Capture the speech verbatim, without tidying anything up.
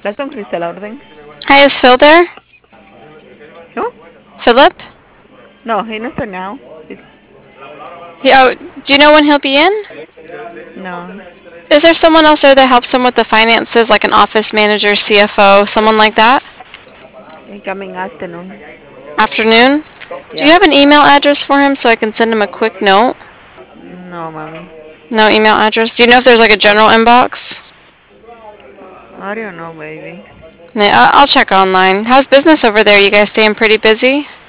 ¿Estás con Cristel Orden? Hi, is Phil there? No? Philip? No, he no está now. He's, He, oh, do you know when he'll be in? no. Is there someone else there that helps him with the finances, like an office manager, C F O, someone like that? He coming afternoon. Afternoon? Do you Yeah. have an email address for him so I can send him a quick note? No, mommy. No email address? Do you know if there's like a general inbox? I don't know, baby. Yeah, I- I'll check online. How's business over there? You guys staying pretty busy?